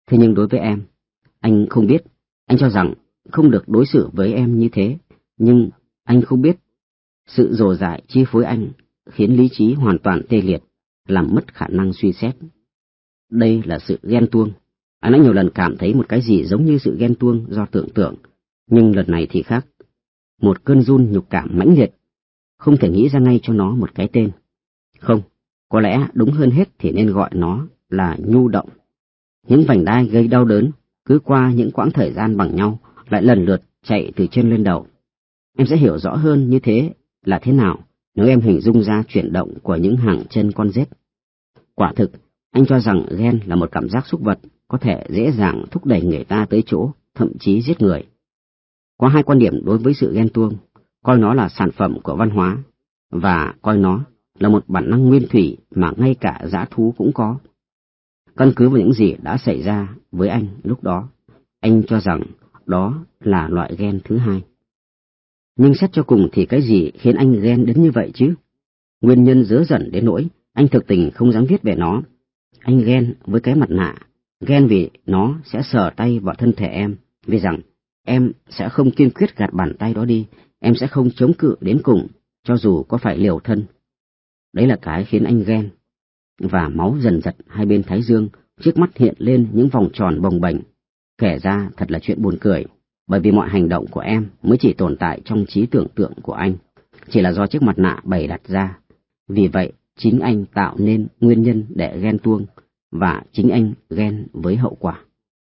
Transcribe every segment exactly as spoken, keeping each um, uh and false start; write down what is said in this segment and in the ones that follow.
Thế nhưng đối với em, anh không biết, anh cho rằng không được đối xử với em như thế, nhưng anh không biết sự dồ dại chi phối anh khiến lý trí hoàn toàn tê liệt, làm mất khả năng suy xét. Đây là sự ghen tuông. Anh đã nhiều lần cảm thấy một cái gì giống như sự ghen tuông do tưởng tượng, nhưng lần này thì khác. Một cơn run nhục cảm mãnh liệt, không thể nghĩ ra ngay cho nó một cái tên. Không, có lẽ đúng hơn hết thì nên gọi nó là nhu động. Những vành đai gây đau đớn, cứ qua những quãng thời gian bằng nhau, lại lần lượt chạy từ chân lên đầu. Em sẽ hiểu rõ hơn như thế là thế nào nếu em hình dung ra chuyển động của những hàng chân con rết. Quả thực, anh cho rằng ghen là một cảm giác xúc vật, có thể dễ dàng thúc đẩy người ta tới chỗ, thậm chí giết người. Có hai quan điểm đối với sự ghen tuông, coi nó là sản phẩm của văn hóa, và coi nó là một bản năng nguyên thủy mà ngay cả dã thú cũng có. Căn cứ vào những gì đã xảy ra với anh lúc đó, anh cho rằng đó là loại ghen thứ hai. Nhưng xét cho cùng thì cái gì khiến anh ghen đến như vậy chứ? Nguyên nhân dớ dẩn đến nỗi anh thực tình không dám viết về nó. Anh ghen với cái mặt nạ, ghen vì nó sẽ sờ tay vào thân thể em, vì rằng em sẽ không kiên quyết gạt bàn tay đó đi, em sẽ không chống cự đến cùng, cho dù có phải liều thân. Đấy là cái khiến anh ghen. Và máu dần dật hai bên thái dương, trước mắt hiện lên những vòng tròn bồng bềnh. Kể ra thật là chuyện buồn cười, bởi vì mọi hành động của em mới chỉ tồn tại trong trí tưởng tượng của anh, chỉ là do chiếc mặt nạ bày đặt ra. Vì vậy, chính anh tạo nên nguyên nhân để ghen tuông, và chính anh ghen với hậu quả.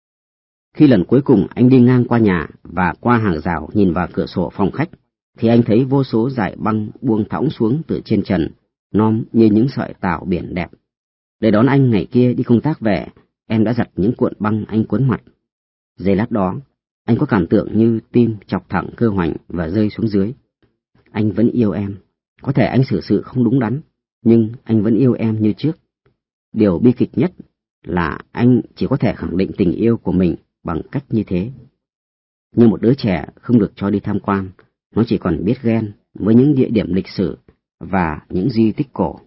Khi lần cuối cùng anh đi ngang qua nhà và qua hàng rào nhìn vào cửa sổ phòng khách, thì anh thấy vô số dải băng buông thõng xuống từ trên trần, nom như những sợi tảo biển đẹp. Để đón anh ngày kia đi công tác về, em đã giặt những cuộn băng anh quấn mặt. Giây lát đó, anh có cảm tưởng như tim chọc thẳng cơ hoành và rơi xuống dưới. Anh vẫn yêu em. Có thể anh xử sự không đúng đắn, nhưng anh vẫn yêu em như trước. Điều bi kịch nhất là anh chỉ có thể khẳng định tình yêu của mình bằng cách như thế. Như một đứa trẻ không được cho đi tham quan, nó chỉ còn biết ghen với những địa điểm lịch sử và những di tích cổ.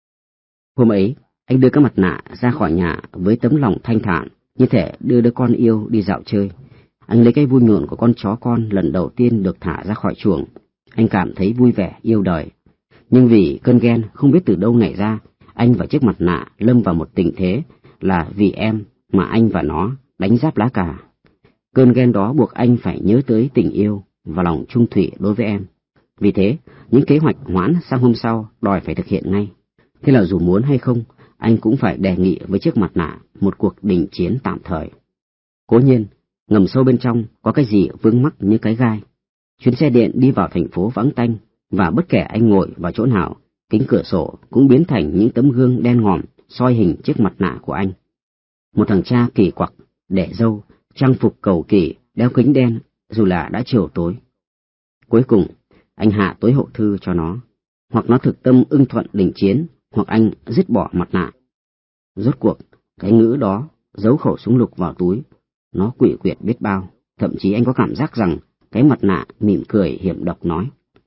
Hôm ấy, anh đưa cái mặt nạ ra khỏi nhà với tấm lòng thanh thản, như thể đưa đứa con yêu đi dạo chơi. Anh lấy cái vui nhộn của con chó con lần đầu tiên được thả ra khỏi chuồng. Anh cảm thấy vui vẻ, yêu đời. Nhưng vì cơn ghen không biết từ đâu nảy ra, anh và chiếc mặt nạ lâm vào một tình thế là vì em mà anh và nó đánh giáp lá cà. Cơn ghen đó buộc anh phải nhớ tới tình yêu và lòng trung thủy đối với em. Vì thế, những kế hoạch hoãn sang hôm sau đòi phải thực hiện ngay. Thế là dù muốn hay không, anh cũng phải đề nghị với chiếc mặt nạ một cuộc đình chiến tạm thời. Cố nhiên, ngầm sâu bên trong có cái gì vướng mắc như cái gai. Chuyến xe điện đi vào thành phố vắng tanh, và bất kể anh ngồi vào chỗ nào, kính cửa sổ cũng biến thành những tấm gương đen ngòm soi hình chiếc mặt nạ của anh. Một thằng cha kỳ quặc, để râu, trang phục cầu kỳ, đeo kính đen, dù là đã chiều tối. Cuối cùng, anh hạ tối hậu thư cho nó, hoặc nó thực tâm ưng thuận đình chiến, hoặc anh dứt bỏ mặt nạ. Rốt cuộc, cái ngữ đó giấu khẩu súng lục vào túi, nó quỷ quyệt biết bao, thậm chí anh có cảm giác rằng cái mặt nạ mỉm cười hiểm độc nói: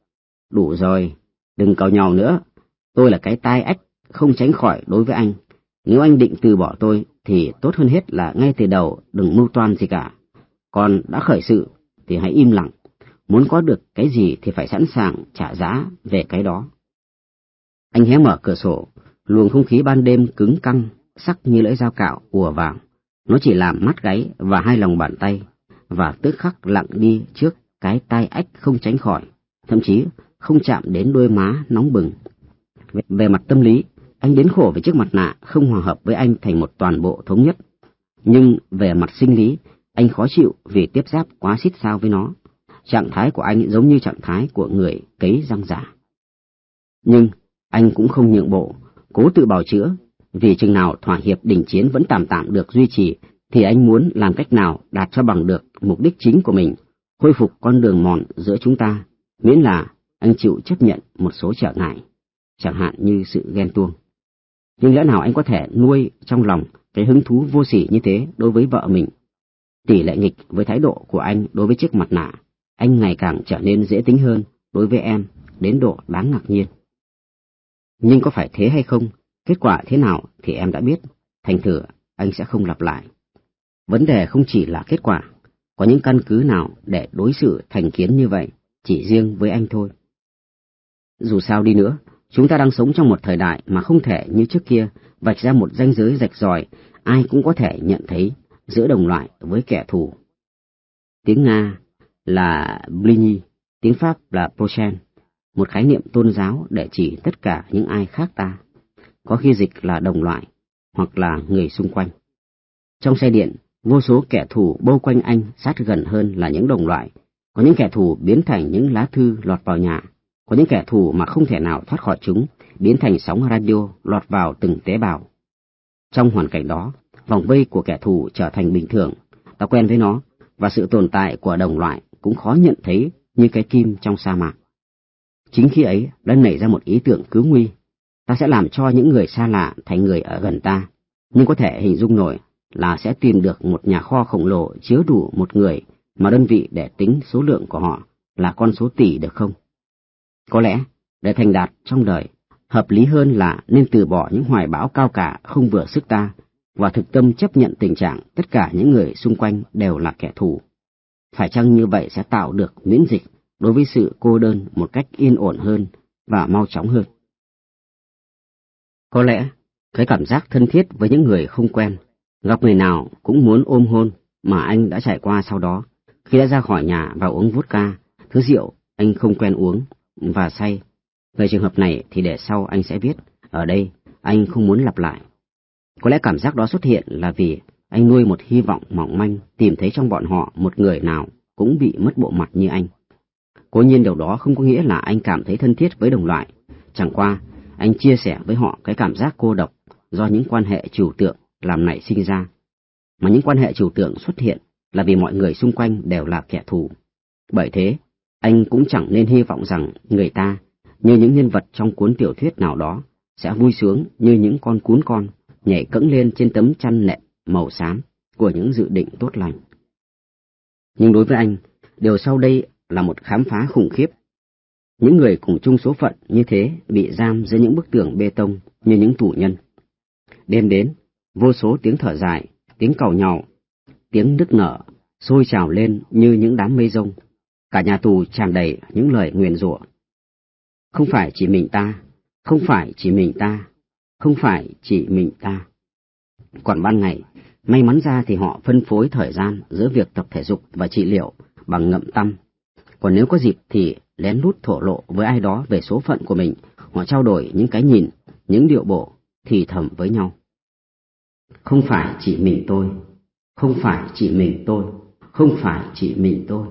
đủ rồi, đừng càu nhàu nữa, tôi là cái tai ách không tránh khỏi đối với anh. Nếu anh định từ bỏ tôi thì tốt hơn hết là ngay từ đầu đừng mưu toan gì cả. Còn đã khởi sự thì hãy im lặng, muốn có được cái gì thì phải sẵn sàng trả giá về cái đó. Anh hé mở cửa sổ, luồng không khí ban đêm cứng căng, sắc như lưỡi dao cạo ùa vào. Nó chỉ làm mắt gáy và hai lòng bàn tay, và tức khắc lặng đi trước cái tai ách không tránh khỏi, thậm chí không chạm đến đôi má nóng bừng. Về mặt tâm lý, anh đến khổ vì chiếc mặt nạ không hòa hợp với anh thành một toàn bộ thống nhất. Nhưng về mặt sinh lý, anh khó chịu vì tiếp giáp quá xít sao với nó. Trạng thái của anh giống như trạng thái của người cấy răng giả. Nhưng anh cũng không nhượng bộ, cố tự bào chữa, vì chừng nào thỏa hiệp đình chiến vẫn tạm tạm được duy trì, thì anh muốn làm cách nào đạt cho bằng được mục đích chính của mình, khôi phục con đường mòn giữa chúng ta, miễn là anh chịu chấp nhận một số trở ngại, chẳng hạn như sự ghen tuông. Nhưng lẽ nào anh có thể nuôi trong lòng cái hứng thú vô sỉ như thế đối với vợ mình? Tỷ lệ nghịch với thái độ của anh đối với chiếc mặt nạ, anh ngày càng trở nên dễ tính hơn đối với em, đến độ đáng ngạc nhiên. Nhưng có phải thế hay không, kết quả thế nào thì em đã biết, thành thử anh sẽ không lặp lại. Vấn đề không chỉ là kết quả, có những căn cứ nào để đối xử thành kiến như vậy, chỉ riêng với anh thôi. Dù sao đi nữa, chúng ta đang sống trong một thời đại mà không thể như trước kia vạch ra một ranh giới rạch ròi, ai cũng có thể nhận thấy giữa đồng loại với kẻ thù. Tiếng Nga là Blini, tiếng Pháp là Prochain, một khái niệm tôn giáo để chỉ tất cả những ai khác ta, có khi dịch là đồng loại hoặc là người xung quanh. Trong xe điện, vô số kẻ thù bâu quanh anh sát gần hơn là những đồng loại, có những kẻ thù biến thành những lá thư lọt vào nhà, có những kẻ thù mà không thể nào thoát khỏi chúng, biến thành sóng radio lọt vào từng tế bào. Trong hoàn cảnh đó, vòng vây của kẻ thù trở thành bình thường, ta quen với nó, và sự tồn tại của đồng loại cũng khó nhận thấy như cái kim trong sa mạc. Chính khi ấy đã nảy ra một ý tưởng cứu nguy, ta sẽ làm cho những người xa lạ thành người ở gần ta, nhưng có thể hình dung nổi là sẽ tìm được một nhà kho khổng lồ chứa đủ một người mà đơn vị để tính số lượng của họ là con số tỷ được không? Có lẽ, để thành đạt trong đời, hợp lý hơn là nên từ bỏ những hoài bão cao cả không vừa sức ta, và thực tâm chấp nhận tình trạng tất cả những người xung quanh đều là kẻ thù. Phải chăng như vậy sẽ tạo được miễn dịch đối với sự cô đơn một cách yên ổn hơn và mau chóng hơn? Có lẽ, cái cảm giác thân thiết với những người không quen, gặp người nào cũng muốn ôm hôn mà anh đã trải qua sau đó, khi đã ra khỏi nhà và uống vodka, thứ rượu anh không quen uống, và say. Về trường hợp này thì để sau anh sẽ viết, ở đây anh không muốn lặp lại. Có lẽ cảm giác đó xuất hiện là vì anh nuôi một hy vọng mỏng manh tìm thấy trong bọn họ một người nào cũng bị mất bộ mặt như anh. Cố nhiên điều đó không có nghĩa là anh cảm thấy thân thiết với đồng loại, chẳng qua anh chia sẻ với họ cái cảm giác cô độc do những quan hệ trừu tượng làm nảy sinh ra. Mà những quan hệ trừu tượng xuất hiện là vì mọi người xung quanh đều là kẻ thù. Bởi thế, anh cũng chẳng nên hy vọng rằng người ta, như những nhân vật trong cuốn tiểu thuyết nào đó, sẽ vui sướng như những con cún con nhảy cẫng lên trên tấm chăn nệm màu xám của những dự định tốt lành. Nhưng đối với anh, điều sau đây là một khám phá khủng khiếp. Những người cùng chung số phận như thế bị giam dưới những bức tường bê tông như những tù nhân. Đêm đến, vô số tiếng thở dài, tiếng càu nhàu, tiếng nức nở sôi trào lên như những đám mây rông. Cả nhà tù tràn đầy những lời nguyền rủa. Không phải chỉ mình ta, không phải chỉ mình ta, không phải chỉ mình ta. Còn ban ngày, may mắn ra thì họ phân phối thời gian giữa việc tập thể dục và trị liệu bằng ngậm tăm. Còn nếu có dịp thì lén lút thổ lộ với ai đó về số phận của mình, họ trao đổi những cái nhìn, những điệu bộ, thì thầm với nhau. Không phải chỉ mình tôi, không phải chỉ mình tôi, không phải chỉ mình tôi.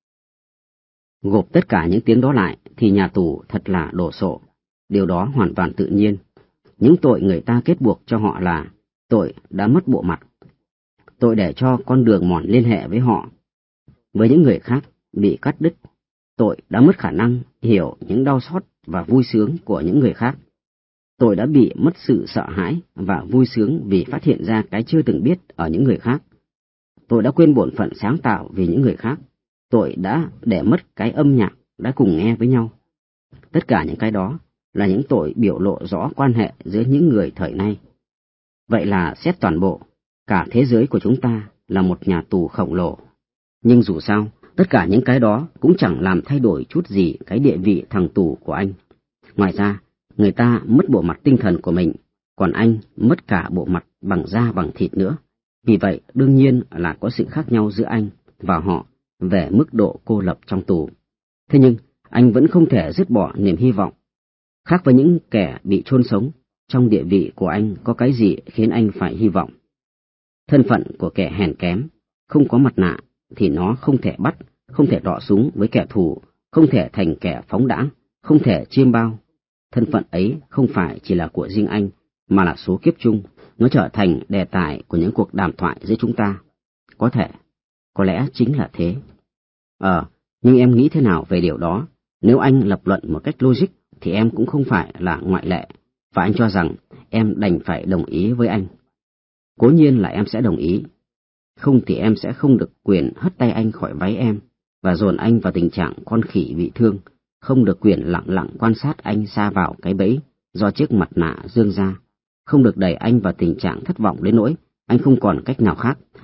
Gộp tất cả những tiếng đó lại thì nhà tù thật là đồ sộ. Điều đó hoàn toàn tự nhiên. Những tội người ta kết buộc cho họ là tội đã mất bộ mặt, tội để cho con đường mòn liên hệ với họ, với những người khác bị cắt đứt, tội đã mất khả năng hiểu những đau xót và vui sướng của những người khác, tội đã bị mất sự sợ hãi và vui sướng vì phát hiện ra cái chưa từng biết ở những người khác, tội đã quên bổn phận sáng tạo vì những người khác, tội đã để mất cái âm nhạc đã cùng nghe với nhau. Tất cả những cái đó là những tội biểu lộ rõ quan hệ giữa những người thời nay. Vậy là xét toàn bộ, cả thế giới của chúng ta là một nhà tù khổng lồ. Nhưng dù sao, tất cả những cái đó cũng chẳng làm thay đổi chút gì cái địa vị thằng tù của anh. Ngoài ra, người ta mất bộ mặt tinh thần của mình, còn anh mất cả bộ mặt bằng da bằng thịt nữa. Vì vậy, đương nhiên là có sự khác nhau giữa anh và họ về mức độ cô lập trong tù. Thế nhưng, anh vẫn không thể dứt bỏ niềm hy vọng. Khác với những kẻ bị chôn sống, trong địa vị của anh có cái gì khiến anh phải hy vọng? Thân phận của kẻ hèn kém, không có mặt nạ, thì nó không thể bắt, không thể đọ súng với kẻ thù, không thể thành kẻ phóng đãng, không thể chiêm bao. Thân phận ấy không phải chỉ là của riêng anh, mà là số kiếp chung, nó trở thành đề tài của những cuộc đàm thoại giữa chúng ta. Có thể, có lẽ chính là thế. Ờ, nhưng em nghĩ thế nào về điều đó? Nếu anh lập luận một cách logic, thì em cũng không phải là ngoại lệ, và anh cho rằng em đành phải đồng ý với anh. Cố nhiên là em sẽ đồng ý. Không thì em sẽ không được quyền hất tay anh khỏi váy em, và dồn anh vào tình trạng con khỉ bị thương, không được quyền lặng lặng quan sát anh sa vào cái bẫy do chiếc mặt nạ dương ra, không được đẩy anh vào tình trạng thất vọng đến nỗi anh không còn cách nào khác,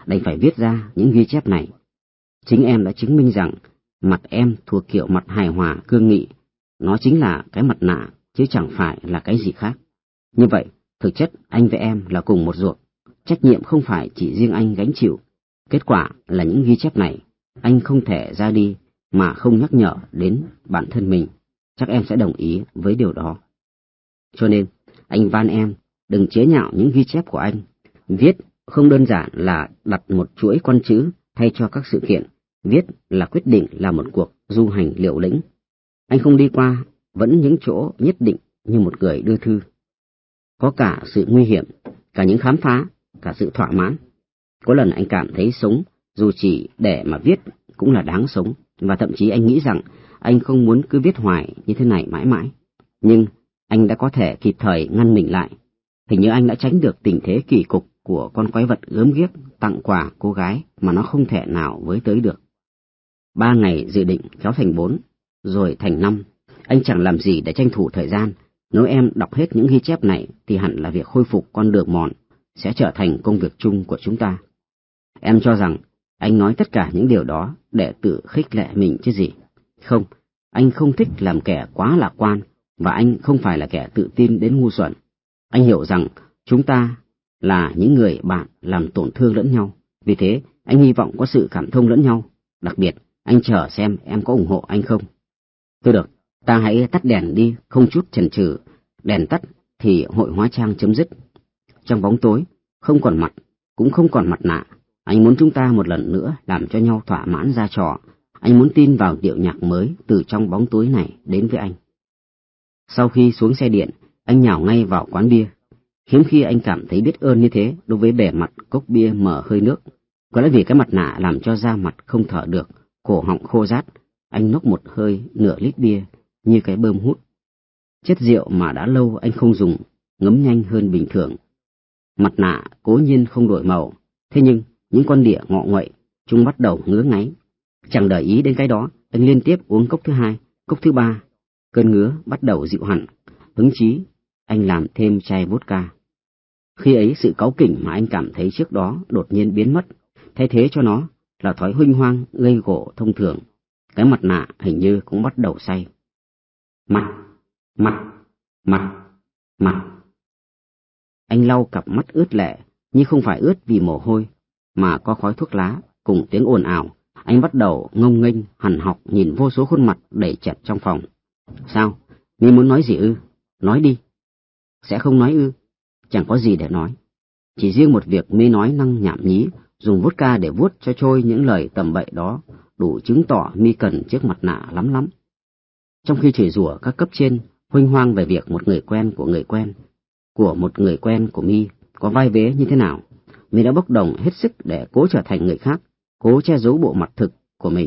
đành phải viết ra những ghi chép này. Chính em đã chứng minh rằng mặt em thuộc kiểu mặt hài hòa cương nghị, nó chính là cái mặt nạ chứ chẳng phải là cái gì khác. Như vậy, thực chất anh với em là cùng một ruột, trách nhiệm không phải chỉ riêng anh gánh chịu. Kết quả là những ghi chép này, anh không thể ra đi mà không nhắc nhở đến bản thân mình, chắc em sẽ đồng ý với điều đó. Cho nên, anh van em đừng chế nhạo những ghi chép của anh. Viết không đơn giản là đặt một chuỗi con chữ thay cho các sự kiện, viết là quyết định là một cuộc du hành liều lĩnh. Anh không đi qua vẫn những chỗ nhất định như một người đưa thư. Có cả sự nguy hiểm, cả những khám phá, cả sự thỏa mãn. Có lần anh cảm thấy sống, dù chỉ để mà viết, cũng là đáng sống, và thậm chí anh nghĩ rằng anh không muốn cứ viết hoài như thế này mãi mãi. Nhưng anh đã có thể kịp thời ngăn mình lại. Hình như anh đã tránh được tình thế kỳ cục của con quái vật gớm ghiếc tặng quà cô gái mà nó không thể nào với tới được. Ba ngày dự định kéo thành bốn, rồi thành năm. Anh chẳng làm gì để tranh thủ thời gian. Nếu em đọc hết những ghi chép này thì hẳn là việc khôi phục con đường mòn sẽ trở thành công việc chung của chúng ta. Em cho rằng anh nói tất cả những điều đó để tự khích lệ mình chứ gì. Không, anh không thích làm kẻ quá lạc quan, và anh không phải là kẻ tự tin đến ngu xuẩn. Anh hiểu rằng chúng ta là những người bạn làm tổn thương lẫn nhau, vì thế anh hy vọng có sự cảm thông lẫn nhau. Đặc biệt, anh chờ xem em có ủng hộ anh không. Thôi được, ta hãy tắt đèn đi, không chút chần chừ. Đèn tắt thì hội hóa trang chấm dứt. Trong bóng tối, không còn mặt, cũng không còn mặt nạ. Anh muốn chúng ta một lần nữa làm cho nhau thỏa mãn ra trò. Anh muốn tin vào điệu nhạc mới từ trong bóng tối này đến với anh. Sau khi xuống xe điện, anh nhào ngay vào quán bia. Hiếm khi anh cảm thấy biết ơn như thế đối với bề mặt cốc bia mở hơi nước. Có lẽ vì cái mặt nạ làm cho da mặt không thở được, cổ họng khô rát. Anh nốc một hơi nửa lít bia như cái bơm hút. Chất rượu mà đã lâu anh không dùng, ngấm nhanh hơn bình thường. Mặt nạ cố nhiên không đổi màu, thế nhưng những con đỉa ngọ nguậy, chúng bắt đầu ngứa ngáy. Chẳng để ý đến cái đó, anh liên tiếp uống cốc thứ hai, cốc thứ ba. Cơn ngứa bắt đầu dịu hẳn, hứng chí, anh làm thêm chai vodka. Khi ấy sự cáu kỉnh mà anh cảm thấy trước đó đột nhiên biến mất, thay thế cho nó là thói huênh hoang gây gổ thông thường. Cái mặt nạ hình như cũng bắt đầu say. Mặt, mặt, mặt, mặt. Anh lau cặp mắt ướt lệ, nhưng không phải ướt vì mồ hôi, mà có khói thuốc lá cùng tiếng ồn ào. Anh bắt đầu ngông nghênh, hằn học nhìn vô số khuôn mặt đầy chật trong phòng. Sao? Mi muốn nói gì ư? Nói đi. Sẽ không nói ư? Chẳng có gì để nói. Chỉ riêng một việc Mi nói năng nhảm nhí, dùng vodka để vuốt cho trôi những lời tầm bậy đó, đủ chứng tỏ Mi cần chiếc mặt nạ lắm lắm. Trong khi chửi rủa các cấp trên, huênh hoang về việc một người quen của người quen, của một người quen của Mi có vai vế như thế nào, Mi đã bốc đồng hết sức để cố trở thành người khác, cố che giấu bộ mặt thực của mình.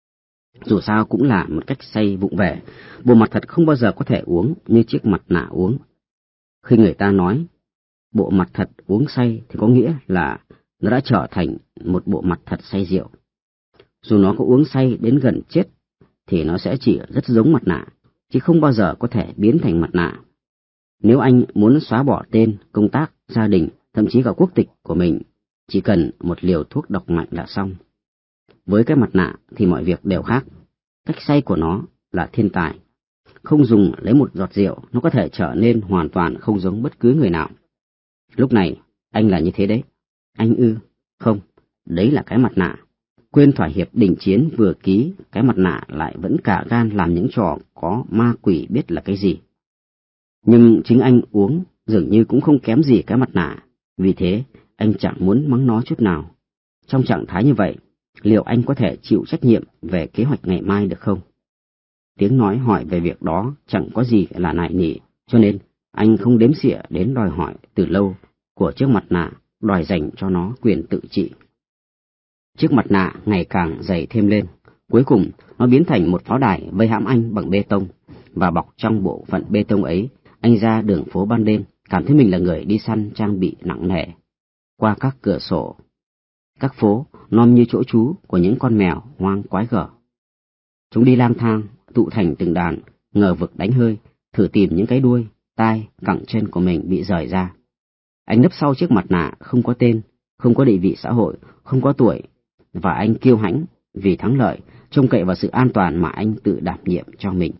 Dù sao cũng là một cách say vụng về, bộ mặt thật không bao giờ có thể uống như chiếc mặt nạ uống. Khi người ta nói bộ mặt thật uống say thì có nghĩa là nó đã trở thành một bộ mặt thật say rượu. Dù nó có uống say đến gần chết thì nó sẽ chỉ rất giống mặt nạ, chứ không bao giờ có thể biến thành mặt nạ. Nếu anh muốn xóa bỏ tên, công tác, gia đình, thậm chí cả quốc tịch của mình, chỉ cần một liều thuốc độc mạnh là xong. Với cái mặt nạ thì mọi việc đều khác. Cách say của nó là thiên tài. Không dùng lấy một giọt rượu, nó có thể trở nên hoàn toàn không giống bất cứ người nào. Lúc này, anh là như thế đấy. Anh ư? Không, đấy là cái mặt nạ. Quên thỏa hiệp đình chiến vừa ký, cái mặt nạ lại vẫn cả gan làm những trò có ma quỷ biết là cái gì. Nhưng chính anh uống dường như cũng không kém gì cái mặt nạ, vì thế anh chẳng muốn mắng nó chút nào. Trong trạng thái như vậy, liệu anh có thể chịu trách nhiệm về kế hoạch ngày mai được không? Tiếng nói hỏi về việc đó chẳng có gì là nại nỉ, cho nên anh không đếm xỉa đến đòi hỏi từ lâu của chiếc mặt nạ, đòi dành cho nó quyền tự trị. Chiếc mặt nạ ngày càng dày thêm lên, cuối cùng nó biến thành một pháo đài vây hãm anh bằng bê tông, và bọc trong bộ phận bê tông ấy, anh ra đường phố ban đêm, cảm thấy mình là người đi săn trang bị nặng nề. Qua các cửa sổ, các phố nom như chỗ trú của những con mèo hoang quái gở. Chúng đi lang thang, tụ thành từng đàn, ngờ vực đánh hơi, thử tìm những cái đuôi, tai, cẳng chân của mình bị rời ra. Anh nấp sau chiếc mặt nạ không có tên, không có địa vị xã hội, không có tuổi, và anh kiêu hãnh vì thắng lợi, trông cậy vào sự an toàn mà anh tự đảm nhiệm cho mình.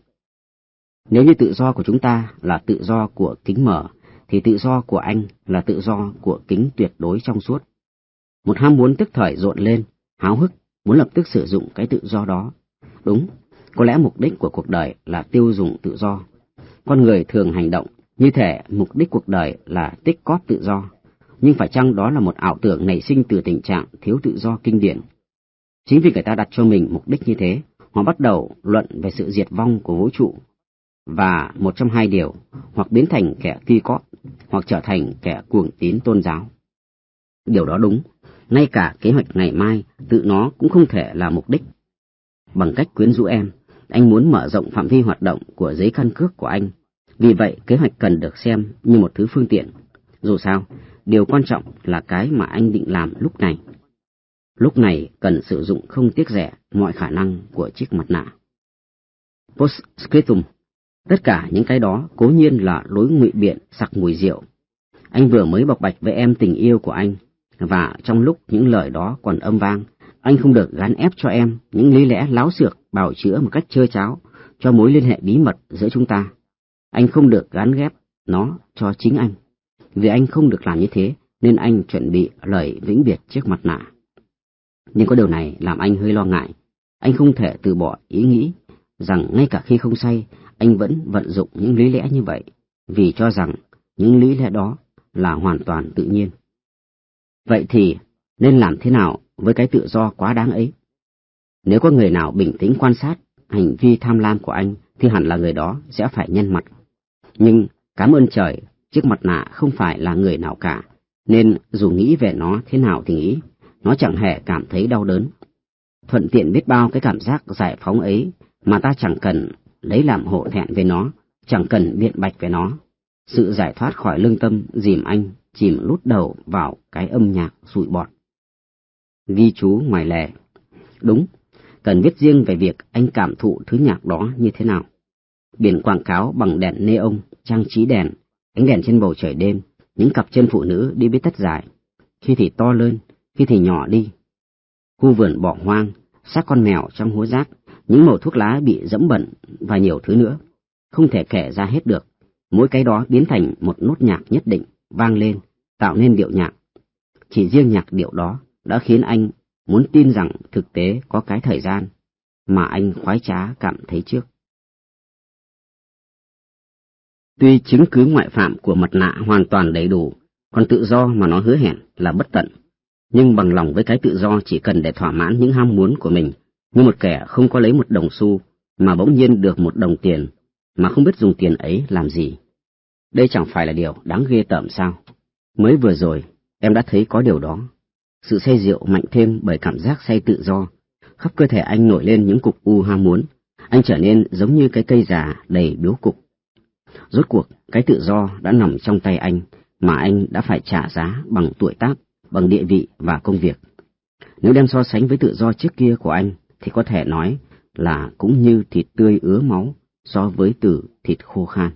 Nếu như tự do của chúng ta là tự do của kính mở, thì tự do của anh là tự do của kính tuyệt đối trong suốt. Một ham muốn tức thời rộn lên, háo hức, muốn lập tức sử dụng cái tự do đó. Đúng, có lẽ mục đích của cuộc đời là tiêu dùng tự do. Con người thường hành động như thể mục đích cuộc đời là tích cóp tự do, nhưng phải chăng đó là một ảo tưởng nảy sinh từ tình trạng thiếu tự do kinh điển? Chính vì người ta đặt cho mình mục đích như thế, họ bắt đầu luận về sự diệt vong của vũ trụ, và một trong hai điều, hoặc biến thành kẻ ki cóp, hoặc trở thành kẻ cuồng tín tôn giáo. Điều đó đúng, ngay cả kế hoạch ngày mai tự nó cũng không thể là mục đích. Bằng cách quyến rũ em, anh muốn mở rộng phạm vi hoạt động của giấy căn cước của anh, vì vậy kế hoạch cần được xem như một thứ phương tiện. Dù sao, điều quan trọng là cái mà anh định làm lúc này. Lúc này cần sử dụng không tiếc rẻ mọi khả năng của chiếc mặt nạ. Postscriptum. Tất cả những cái đó cố nhiên là lối ngụy biện sặc mùi rượu. Anh vừa mới bộc bạch với em tình yêu của anh, và trong lúc những lời đó còn âm vang, anh không được gán ép cho em những lý lẽ láo xược bào chữa một cách trơ tráo cho mối liên hệ bí mật giữa chúng ta. Anh không được gán ghép nó cho chính anh. Vì anh không được làm như thế, nên anh chuẩn bị lời vĩnh biệt chiếc mặt nạ. Nhưng có điều này làm anh hơi lo ngại. Anh không thể từ bỏ ý nghĩ rằng ngay cả khi không say, anh vẫn vận dụng những lý lẽ như vậy, vì cho rằng những lý lẽ đó là hoàn toàn tự nhiên. Vậy thì nên làm thế nào với cái tự do quá đáng ấy? Nếu có người nào bình tĩnh quan sát hành vi tham lam của anh, thì hẳn là người đó sẽ phải nhăn mặt. Nhưng cảm ơn trời, chiếc mặt nạ không phải là người nào cả, nên dù nghĩ về nó thế nào thì nghĩ, nó chẳng hề cảm thấy đau đớn. Thuận tiện biết bao cái cảm giác giải phóng ấy mà ta chẳng cần lấy làm hổ thẹn về nó, chẳng cần biện bạch về nó. Sự giải thoát khỏi lương tâm dìm anh chìm lút đầu vào cái âm nhạc sụi bọt. Ghi chú ngoài lề. Đúng, cần viết riêng về việc anh cảm thụ thứ nhạc đó như thế nào. Biển quảng cáo bằng đèn neon, trang trí đèn, ánh đèn trên bầu trời đêm, những cặp chân phụ nữ đi bít tất dài, khi thì to lên, khi thì nhỏ đi. Khu vườn bỏ hoang, xác con mèo trong hố rác, những mẩu thuốc lá bị dẫm bẩn và nhiều thứ nữa. Không thể kể ra hết được, mỗi cái đó biến thành một nốt nhạc nhất định, vang lên, tạo nên điệu nhạc. Chỉ riêng nhạc điệu đó đã khiến anh muốn tin rằng thực tế có cái thời gian mà anh khoái trá cảm thấy trước. Tuy chứng cứ ngoại phạm của mặt nạ hoàn toàn đầy đủ, còn tự do mà nó hứa hẹn là bất tận, nhưng bằng lòng với cái tự do chỉ cần để thỏa mãn những ham muốn của mình, như một kẻ không có lấy một đồng xu mà bỗng nhiên được một đồng tiền, mà không biết dùng tiền ấy làm gì. Đây chẳng phải là điều đáng ghê tởm sao? Mới vừa rồi, em đã thấy có điều đó. Sự say rượu mạnh thêm bởi cảm giác say tự do, khắp cơ thể anh nổi lên những cục u ham muốn, anh trở nên giống như cái cây già đầy biếu cục. Rốt cuộc, cái tự do đã nằm trong tay anh, mà anh đã phải trả giá bằng tuổi tác, bằng địa vị và công việc. Nếu đem so sánh với tự do trước kia của anh, thì có thể nói là cũng như thịt tươi ứa máu so với từ thịt khô khan.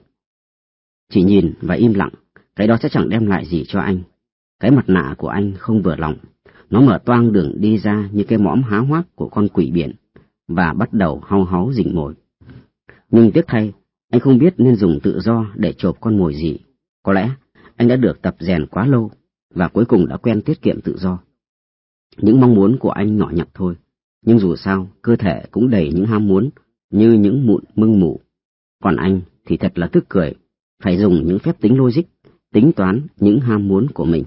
Chỉ nhìn và im lặng, cái đó sẽ chẳng đem lại gì cho anh. Cái mặt nạ của anh không vừa lòng, nó mở toang đường đi ra như cái mõm há hoác của con quỷ biển, và bắt đầu hau háu rình mồi. Nhưng tiếc thay, anh không biết nên dùng tự do để chộp con mồi gì. Có lẽ anh đã được tập rèn quá lâu, và cuối cùng đã quen tiết kiệm tự do. Những mong muốn của anh nhỏ nhặt thôi, nhưng dù sao, cơ thể cũng đầy những ham muốn, như những mụn mưng mủ. Còn anh thì thật là tức cười, phải dùng những phép tính logic, tính toán những ham muốn của mình.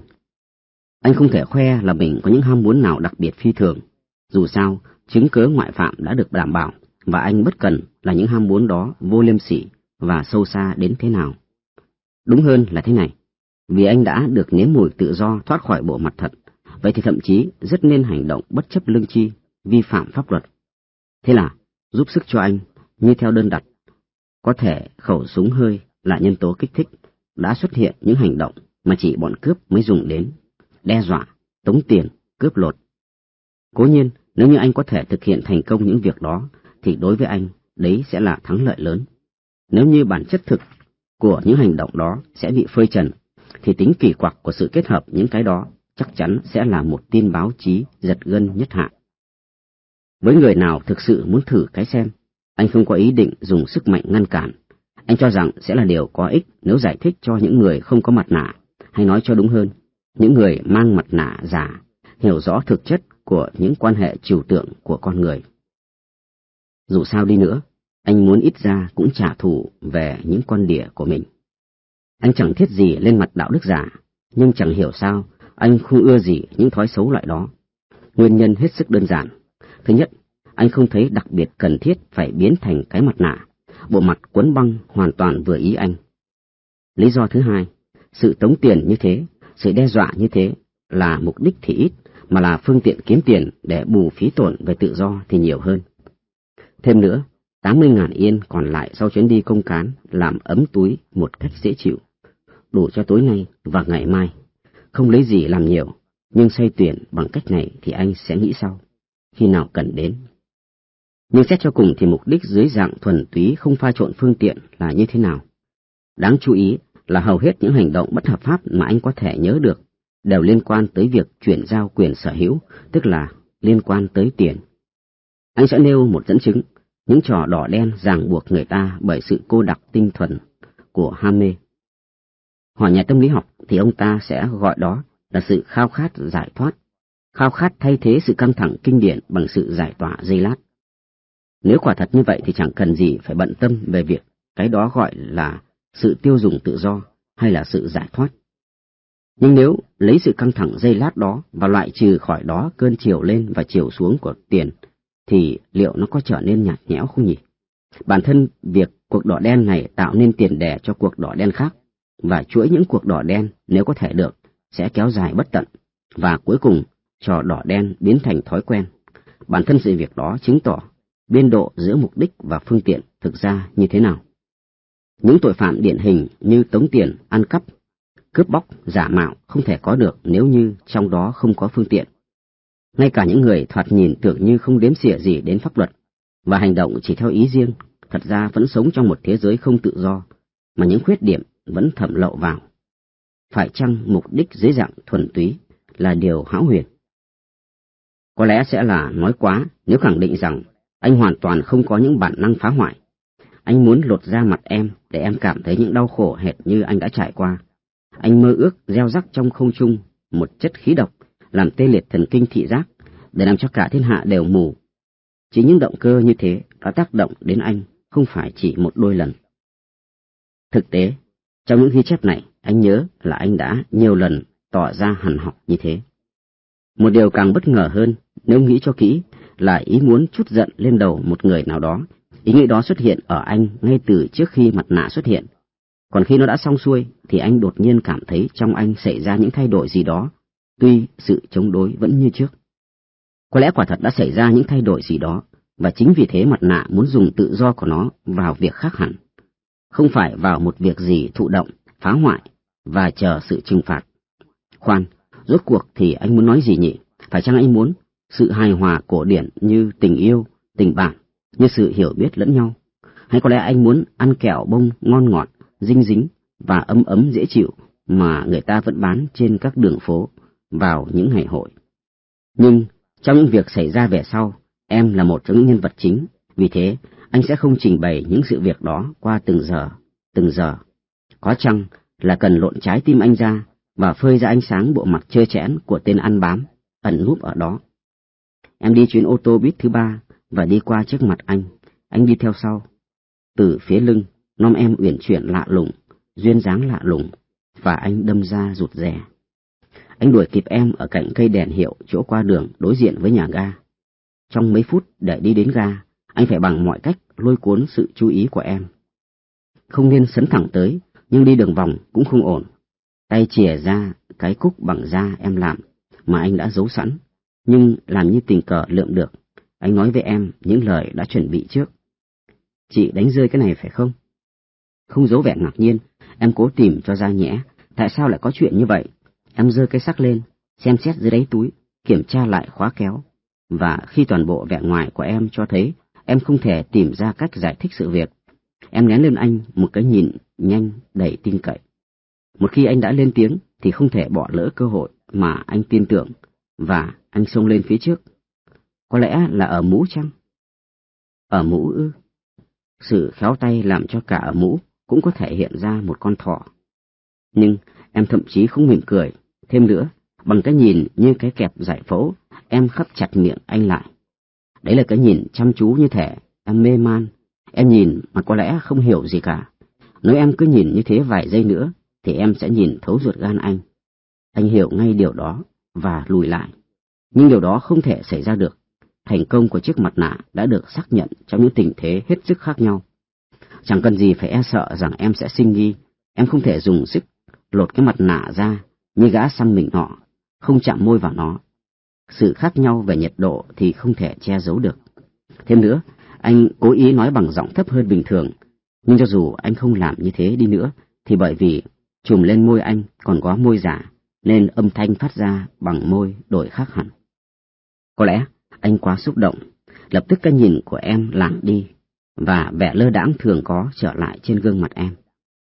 Anh không thể khoe là mình có những ham muốn nào đặc biệt phi thường. Dù sao, chứng cớ ngoại phạm đã được đảm bảo, và anh bất cần là những ham muốn đó vô liêm sỉ và sâu xa đến thế nào. Đúng hơn là thế này, vì anh đã được nếm mùi tự do thoát khỏi bộ mặt thật, vậy thì thậm chí rất nên hành động bất chấp lương tri, vi phạm pháp luật. Thế là, giúp sức cho anh, như theo đơn đặt, có thể khẩu súng hơi là nhân tố kích thích, đã xuất hiện những hành động mà chỉ bọn cướp mới dùng đến, đe dọa, tống tiền, cướp lột. Cố nhiên, nếu như anh có thể thực hiện thành công những việc đó, thì đối với anh, đấy sẽ là thắng lợi lớn. Nếu như bản chất thực của những hành động đó sẽ bị phơi trần, thì tính kỳ quặc của sự kết hợp những cái đó chắc chắn sẽ là một tin báo chí giật gân nhất hạ. Với người nào thực sự muốn thử cái xem, anh không có ý định dùng sức mạnh ngăn cản. Anh cho rằng sẽ là điều có ích nếu giải thích cho những người không có mặt nạ, hay nói cho đúng hơn, những người mang mặt nạ giả, hiểu rõ thực chất của những quan hệ trừu tượng của con người. Dù sao đi nữa, anh muốn ít ra cũng trả thù về những con đỉa của mình. Anh chẳng thiết gì lên mặt đạo đức giả, nhưng chẳng hiểu sao anh không ưa gì những thói xấu loại đó. Nguyên nhân hết sức đơn giản. Thứ nhất, anh không thấy đặc biệt cần thiết phải biến thành cái mặt nạ, bộ mặt quấn băng hoàn toàn vừa ý anh. Lý do thứ hai, sự tống tiền như thế, sự đe dọa như thế là mục đích thì ít, mà là phương tiện kiếm tiền để bù phí tổn về tự do thì nhiều hơn. Thêm nữa, tám mươi ngàn yên còn lại sau chuyến đi công cán làm ấm túi một cách dễ chịu, đủ cho tối nay và ngày mai. Không lấy gì làm nhiều, nhưng xoay tuyển bằng cách này thì anh sẽ nghĩ sau, khi nào cần đến. Nhưng xét cho cùng thì mục đích dưới dạng thuần túy không pha trộn phương tiện là như thế nào? Đáng chú ý là hầu hết những hành động bất hợp pháp mà anh có thể nhớ được đều liên quan tới việc chuyển giao quyền sở hữu, tức là liên quan tới tiền. Anh sẽ nêu một dẫn chứng, những trò đỏ đen ràng buộc người ta bởi sự cô đặc tinh thuần của ham mê. Hỏi nhà tâm lý học thì ông ta sẽ gọi đó là sự khao khát giải thoát, khao khát thay thế sự căng thẳng kinh điển bằng sự giải tỏa giây lát. Nếu quả thật như vậy thì chẳng cần gì phải bận tâm về việc cái đó gọi là sự tiêu dùng tự do hay là sự giải thoát. Nhưng nếu lấy sự căng thẳng giây lát đó và loại trừ khỏi đó cơn chiều lên và chiều xuống của tiền, thì liệu nó có trở nên nhạt nhẽo không nhỉ? Bản thân việc cuộc đỏ đen này tạo nên tiền đề cho cuộc đỏ đen khác, và chuỗi những cuộc đỏ đen nếu có thể được sẽ kéo dài bất tận, và cuối cùng trò đỏ đen biến thành thói quen. Bản thân sự việc đó chứng tỏ biên độ giữa mục đích và phương tiện thực ra như thế nào. Những tội phạm điển hình như tống tiền, ăn cắp, cướp bóc, giả mạo không thể có được nếu như trong đó không có phương tiện. Ngay cả những người thoạt nhìn tưởng như không đếm xỉa gì đến pháp luật và hành động chỉ theo ý riêng, thật ra vẫn sống trong một thế giới không tự do, mà những khuyết điểm vẫn thẩm lậu vào. Phải chăng mục đích dưới dạng thuần túy là điều hão huyền? Có lẽ sẽ là nói quá nếu khẳng định rằng anh hoàn toàn không có những bản năng phá hoại. Anh muốn lột ra mặt em để em cảm thấy những đau khổ hệt như anh đã trải qua. Anh mơ ước gieo rắc trong không trung một chất khí độc làm tê liệt thần kinh thị giác để làm cho cả thiên hạ đều mù. Chính những động cơ như thế đã tác động đến anh không phải chỉ một đôi lần. Thực tế, trong những ghi chép này, anh nhớ là anh đã nhiều lần tỏ ra hằn học như thế. Một điều càng bất ngờ hơn, nếu nghĩ cho kỹ, là ý muốn trút giận lên đầu một người nào đó. Ý nghĩ đó xuất hiện ở anh ngay từ trước khi mặt nạ xuất hiện. Còn khi nó đã xong xuôi, thì anh đột nhiên cảm thấy trong anh xảy ra những thay đổi gì đó, tuy sự chống đối vẫn như trước. Có lẽ quả thật đã xảy ra những thay đổi gì đó, và chính vì thế mặt nạ muốn dùng tự do của nó vào việc khác hẳn. Không phải vào một việc gì thụ động, phá hoại, và chờ sự trừng phạt. Khoan, rốt cuộc thì anh muốn nói gì nhỉ? Phải chăng anh muốn sự hài hòa cổ điển như tình yêu, tình bạn, như sự hiểu biết lẫn nhau? Hay có lẽ anh muốn ăn kẹo bông ngon ngọt, dinh dính và ấm ấm dễ chịu mà người ta vẫn bán trên các đường phố vào những ngày hội? Nhưng trong những việc xảy ra về sau, em là một trong những nhân vật chính, vì thế anh sẽ không trình bày những sự việc đó qua từng giờ, từng giờ. Có chăng là cần lộn trái tim anh ra và phơi ra ánh sáng bộ mặt trơ trẽn của tên ăn bám, ẩn núp ở đó. Em đi chuyến ô tô buýt thứ ba và đi qua trước mặt anh, anh đi theo sau. Từ phía lưng, nom em uyển chuyển lạ lùng, duyên dáng lạ lùng, và anh đâm ra rụt rè. Anh đuổi kịp em ở cạnh cây đèn hiệu chỗ qua đường đối diện với nhà ga. Trong mấy phút để đi đến ga, anh phải bằng mọi cách lôi cuốn sự chú ý của em. Không nên sấn thẳng tới, nhưng đi đường vòng cũng không ổn. Tay chìa ra cái cúc bằng da em làm, mà anh đã giấu sẵn, nhưng làm như tình cờ lượm được. Anh nói với em những lời đã chuẩn bị trước. Chị đánh rơi cái này phải không? Không giấu vẻ ngạc nhiên, em cố tìm cho ra nhẽ, tại sao lại có chuyện như vậy? Em giơ cái sắc lên, xem xét dưới đáy túi, kiểm tra lại khóa kéo, và khi toàn bộ vẻ ngoài của em cho thấy em không thể tìm ra cách giải thích sự việc, em ném lên anh một cái nhìn nhanh đầy tin cậy. Một khi anh đã lên tiếng thì không thể bỏ lỡ cơ hội mà anh tin tưởng, và anh xông lên phía trước. Có lẽ là ở mũ chăng? Ở mũ ư? Sự khéo tay làm cho cả ở mũ cũng có thể hiện ra một con thỏ. Nhưng em thậm chí không mỉm cười. Thêm nữa, bằng cái nhìn như cái kẹp giải phẫu, em khắc chặt miệng anh lại. Đấy là cái nhìn chăm chú như thể em mê man. Em nhìn mà có lẽ không hiểu gì cả. Nếu em cứ nhìn như thế vài giây nữa, thì em sẽ nhìn thấu ruột gan anh. Anh hiểu ngay điều đó và lùi lại. Nhưng điều đó không thể xảy ra được. Thành công của chiếc mặt nạ đã được xác nhận trong những tình thế hết sức khác nhau. Chẳng cần gì phải e sợ rằng em sẽ sinh nghi. Em không thể dùng sức lột cái mặt nạ ra như gã xăm mình nọ, không chạm môi vào nó. Sự khác nhau về nhiệt độ thì không thể che giấu được. Thêm nữa, anh cố ý nói bằng giọng thấp hơn bình thường, nhưng cho dù anh không làm như thế đi nữa, thì bởi vì chùm lên môi anh còn có môi giả, nên âm thanh phát ra bằng môi đổi khác hẳn. Có lẽ anh quá xúc động, lập tức cái nhìn của em lảng đi, và vẻ lơ đãng thường có trở lại trên gương mặt em.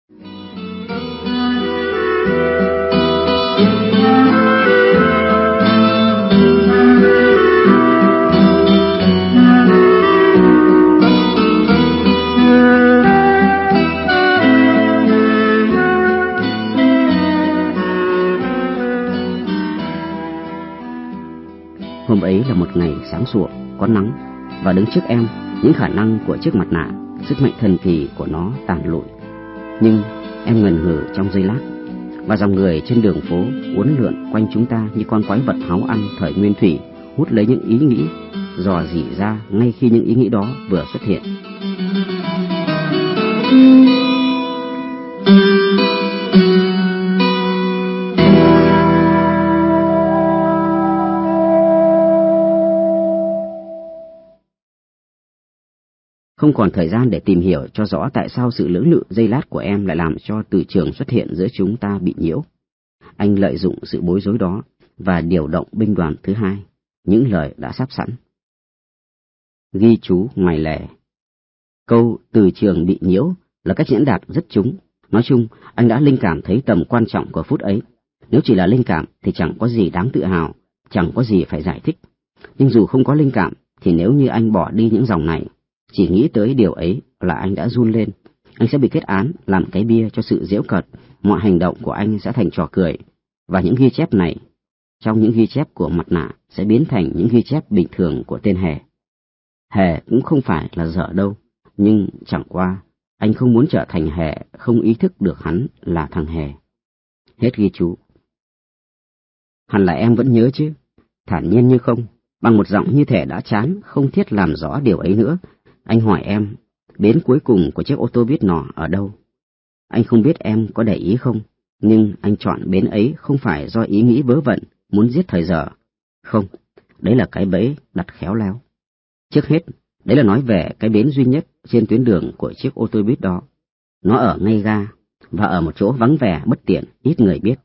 Hôm ấy là một ngày sáng sủa, có nắng, và đứng trước em, những khả năng của chiếc mặt nạ, sức mạnh thần kỳ của nó tàn lụi. Nhưng em ngần ngừ trong giây lát, và dòng người trên đường phố uốn lượn quanh chúng ta như con quái vật háo ăn thời nguyên thủy, hút lấy những ý nghĩ, dò dỉ ra ngay khi những ý nghĩ đó vừa xuất hiện. Không còn thời gian để tìm hiểu cho rõ tại sao sự lưỡng lự giây lát của em lại làm cho từ trường xuất hiện giữa chúng ta bị nhiễu. Anh lợi dụng sự bối rối đó và điều động binh đoàn thứ hai, những lời đã sắp sẵn. Ghi chú ngoài lề. Câu từ trường bị nhiễu là cách diễn đạt rất trúng. Nói chung, anh đã linh cảm thấy tầm quan trọng của phút ấy. Nếu chỉ là linh cảm thì chẳng có gì đáng tự hào, chẳng có gì phải giải thích. Nhưng dù không có linh cảm, thì nếu như anh bỏ đi những dòng này, chỉ nghĩ tới điều ấy là anh đã run lên. Anh sẽ bị kết án làm cái bia cho sự giễu cợt, mọi hành động của anh sẽ thành trò cười, và những ghi chép này, trong những ghi chép của mặt nạ, sẽ biến thành những ghi chép bình thường của tên Hề. Hề cũng không phải là dở đâu, nhưng chẳng qua, anh không muốn trở thành Hề, không ý thức được hắn là thằng Hề. Hết ghi chú. Hẳn là em vẫn nhớ chứ? Thản nhiên như không, bằng một giọng như thể đã chán, không thiết làm rõ điều ấy nữa. Anh hỏi em, bến cuối cùng của chiếc ô tô buýt nọ ở đâu? Anh không biết em có để ý không, nhưng anh chọn bến ấy không phải do ý nghĩ vớ vẩn, muốn giết thời giờ. Không, đấy là cái bẫy đặt khéo léo. Trước hết, đấy là nói về cái bến duy nhất trên tuyến đường của chiếc ô tô buýt đó. Nó ở ngay ga, và ở một chỗ vắng vẻ bất tiện, ít người biết.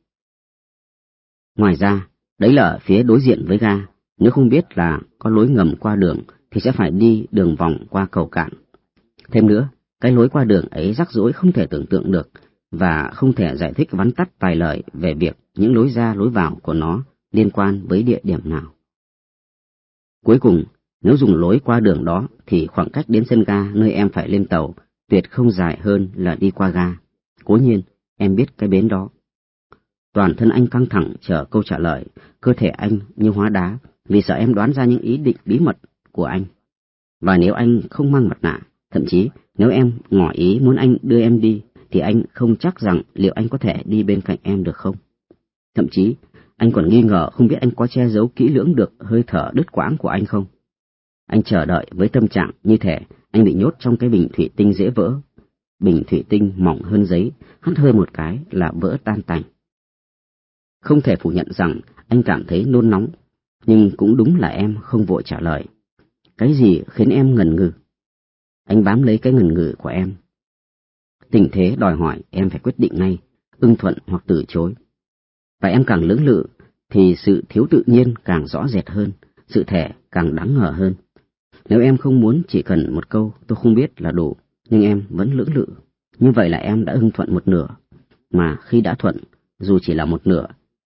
Ngoài ra, đấy là ở phía đối diện với ga. Nếu không biết là có lối ngầm qua đường, thì sẽ phải đi đường vòng qua cầu cạn. Thêm nữa, cái lối qua đường ấy rắc rối không thể tưởng tượng được, và không thể giải thích vắn tắt vài lời về việc những lối ra lối vào của nó liên quan với địa điểm nào. Cuối cùng, nếu dùng lối qua đường đó, thì khoảng cách đến sân ga nơi em phải lên tàu tuyệt không dài hơn là đi qua ga. Cố nhiên, em biết cái bến đó. Toàn thân anh căng thẳng chờ câu trả lời, cơ thể anh như hóa đá, vì sợ em đoán ra những ý định bí mật của anh. Và nếu anh không mang mặt nạ, thậm chí nếu em ngỏ ý muốn anh đưa em đi, thì anh không chắc rằng liệu anh có thể đi bên cạnh em được không. Thậm chí, anh còn nghi ngờ không biết anh có che giấu kỹ lưỡng được hơi thở đứt quãng của anh không. Anh chờ đợi với tâm trạng như thể anh bị nhốt trong cái bình thủy tinh dễ vỡ. Bình thủy tinh mỏng hơn giấy, hắt hơi một cái là vỡ tan tành. Không thể phủ nhận rằng anh cảm thấy nôn nóng, nhưng cũng đúng là em không vội trả lời. Cái gì khiến em ngần ngừ? Anh bám lấy cái ngần ngừ của em. Tình thế đòi hỏi em phải quyết định ngay, ưng thuận hoặc từ chối. Và em càng lưỡng lự, thì sự thiếu tự nhiên càng rõ rệt hơn, sự thể càng đáng ngờ hơn. Nếu em không muốn chỉ cần một câu tôi không biết là đủ, nhưng em vẫn lưỡng lự, như vậy là em đã ưng thuận một nửa. Mà khi đã thuận, dù chỉ là một nửa,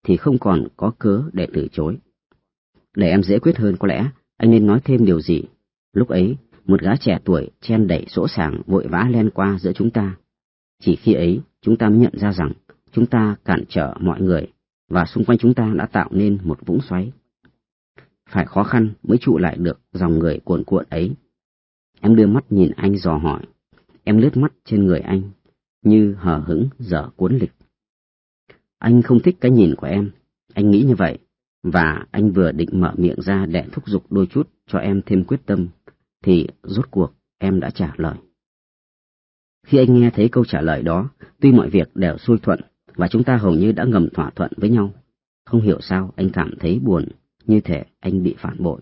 thì không còn có cớ để từ chối. Để em dễ quyết hơn, có lẽ anh nên nói thêm điều gì. Lúc ấy, một gã trẻ tuổi chen đẩy sỗ sàng vội vã len qua giữa chúng ta. Chỉ khi ấy, chúng ta mới nhận ra rằng chúng ta cản trở mọi người, và xung quanh chúng ta đã tạo nên một vũng xoáy. Phải khó khăn mới trụ lại được dòng người cuồn cuộn ấy. Em đưa mắt nhìn anh dò hỏi. Em lướt mắt trên người anh, như hờ hững dở cuốn lịch. Anh không thích cái nhìn của em, anh nghĩ như vậy, và anh vừa định mở miệng ra để thúc giục đôi chút cho em thêm quyết tâm, thì rốt cuộc em đã trả lời. Khi anh nghe thấy câu trả lời đó, tuy mọi việc đều xuôi thuận, và chúng ta hầu như đã ngầm thỏa thuận với nhau, không hiểu sao anh cảm thấy buồn, như thể anh bị phản bội.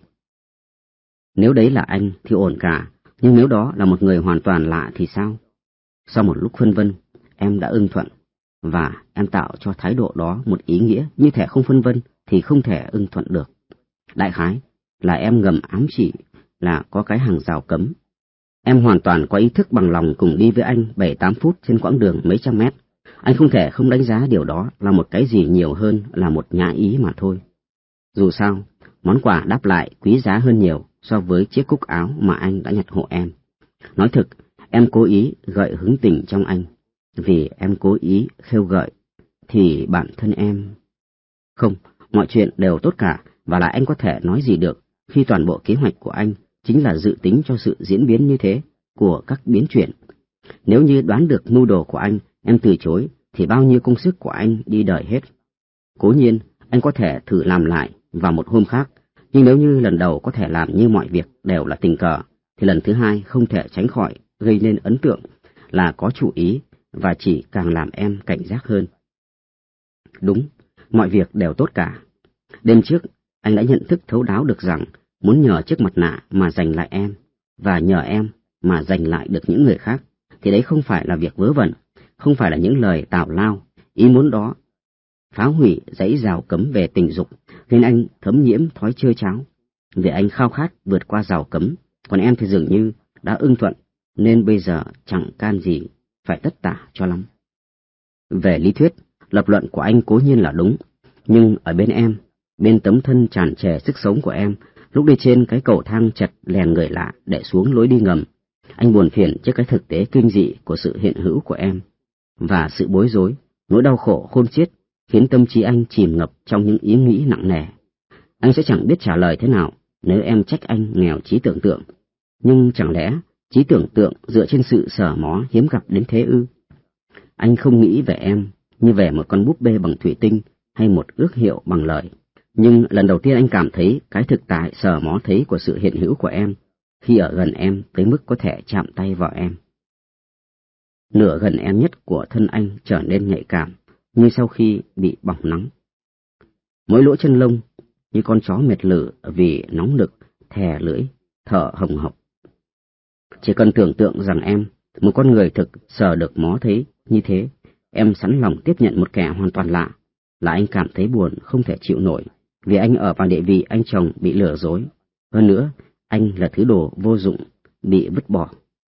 Nếu đấy là anh thì ổn cả, nhưng nếu đó là một người hoàn toàn lạ thì sao? Sau một lúc phân vân, em đã ưng thuận, và em tạo cho thái độ đó một ý nghĩa như thể không phân vân thì không thể ưng thuận được. Đại khái là em ngầm ám chỉ là có cái hàng rào cấm. Em hoàn toàn có ý thức bằng lòng cùng đi với anh bảy tám phút trên quãng đường mấy trăm mét. Anh không thể không đánh giá điều đó là một cái gì nhiều hơn là một nhã ý mà thôi. Dù sao, món quà đáp lại quý giá hơn nhiều so với chiếc cúc áo mà anh đã nhặt hộ em. Nói thực, em cố ý gợi hứng tình trong anh. Vì em cố ý khêu gợi, thì bản thân em... Không, mọi chuyện đều tốt cả, và lại anh có thể nói gì được khi toàn bộ kế hoạch của anh chính là dự tính cho sự diễn biến như thế của các biến chuyển. Nếu như đoán được mưu đồ của anh, em từ chối, thì bao nhiêu công sức của anh đi đời hết. Cố nhiên, anh có thể thử làm lại vào một hôm khác, nhưng nếu như lần đầu có thể làm như mọi việc đều là tình cờ, thì lần thứ hai không thể tránh khỏi gây nên ấn tượng là có chủ ý, và chỉ càng làm em cảnh giác hơn. Đúng, mọi việc đều tốt cả. Đêm trước, anh đã nhận thức thấu đáo được rằng muốn nhờ chiếc mặt nạ mà giành lại em, và nhờ em mà giành lại được những người khác, thì đấy không phải là việc vớ vẩn, không phải là những lời tào lao. Ý muốn đó phá hủy dãy rào cấm về tình dục, nên anh thấm nhiễm thói chơi cháo. Vì anh khao khát vượt qua rào cấm, còn em thì dường như đã ưng thuận, nên bây giờ chẳng can gì phải tất tả cho lắm. Về lý thuyết, lập luận của anh cố nhiên là đúng, nhưng ở bên em, bên tấm thân tràn trề sức sống của em, lúc đi trên cái cầu thang chật lèn người lạ để xuống lối đi ngầm, anh buồn phiền trước cái thực tế kinh dị của sự hiện hữu của em, và sự bối rối, nỗi đau khổ khôn xiết khiến tâm trí anh chìm ngập trong những ý nghĩ nặng nề. Anh sẽ chẳng biết trả lời thế nào nếu em trách anh nghèo trí tưởng tượng, nhưng chẳng lẽ trí tưởng tượng dựa trên sự sờ mó hiếm gặp đến thế ư? Anh không nghĩ về em như về một con búp bê bằng thủy tinh hay một ước hiệu bằng lời, nhưng lần đầu tiên anh cảm thấy cái thực tại sờ mó thấy của sự hiện hữu của em khi ở gần em tới mức có thể chạm tay vào em. Nửa gần em nhất của thân anh trở nên nhạy cảm, như sau khi bị bỏng nắng. Mỗi lỗ chân lông như con chó mệt lử vì nóng nực, thè lưỡi, thở hồng hộc. Chỉ cần tưởng tượng rằng em, một con người thực sờ được mó thấy như thế, em sẵn lòng tiếp nhận một kẻ hoàn toàn lạ, là anh cảm thấy buồn không thể chịu nổi, vì anh ở vào địa vị anh chồng bị lừa dối. Hơn nữa, anh là thứ đồ vô dụng, bị vứt bỏ.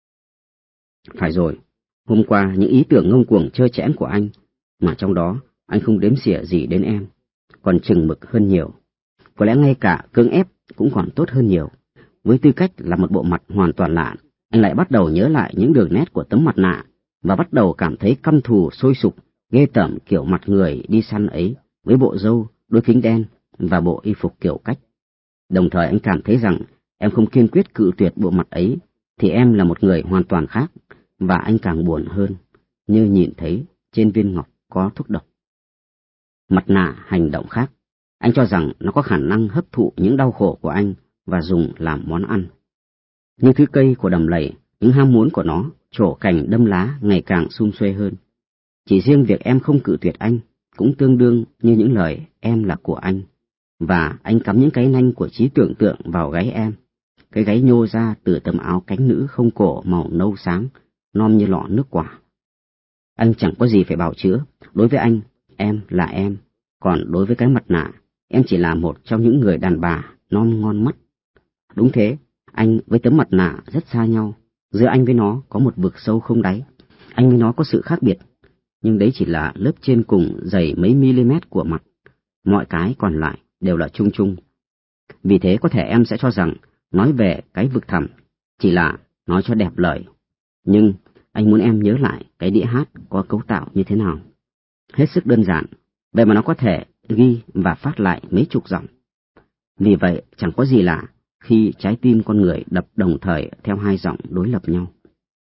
Phải rồi, hôm qua những ý tưởng ngông cuồng trơ trẽn của anh, mà trong đó anh không đếm xỉa gì đến em, còn chừng mực hơn nhiều. Có lẽ ngay cả cưỡng ép cũng còn tốt hơn nhiều. Với tư cách là một bộ mặt hoàn toàn lạ, anh lại bắt đầu nhớ lại những đường nét của tấm mặt nạ, và bắt đầu cảm thấy căm thù sôi sục, ghê tởm kiểu mặt người đi săn ấy, với bộ râu, đôi kính đen và bộ y phục kiểu cách. Đồng thời anh cảm thấy rằng em không kiên quyết cự tuyệt bộ mặt ấy, thì em là một người hoàn toàn khác, và anh càng buồn hơn, như nhìn thấy trên viên ngọc có thuốc độc. Mặt nạ hành động khác, anh cho rằng nó có khả năng hấp thụ những đau khổ của anh và dùng làm món ăn. Như thứ cây của đầm lầy, những ham muốn của nó trổ cành đâm lá ngày càng sum xuê hơn. Chỉ riêng việc em không cự tuyệt anh cũng tương đương như những lời em là của anh, và anh cắm những cái nanh của trí tưởng tượng vào gáy em, cái gáy nhô ra từ tấm áo cánh nữ không cổ màu nâu sáng, non như lọ nước quả. Anh chẳng có gì phải bào chữa, đối với anh, em là em, còn đối với cái mặt nạ, em chỉ là một trong những người đàn bà non ngon mắt. Đúng thế, anh với tấm mặt nạ rất xa nhau, giữa anh với nó có một vực sâu không đáy, anh với nó có sự khác biệt, nhưng đấy chỉ là lớp trên cùng dày mấy mm của mặt, mọi cái còn lại đều là chung chung. Vì thế có thể em sẽ cho rằng nói về cái vực thẳm chỉ là nói cho đẹp lời, nhưng anh muốn em nhớ lại cái đĩa hát có cấu tạo như thế nào. Hết sức đơn giản, vậy mà nó có thể ghi và phát lại mấy chục giọng. Vì vậy chẳng có gì lạ khi trái tim con người đập đồng thời theo hai giọng đối lập nhau.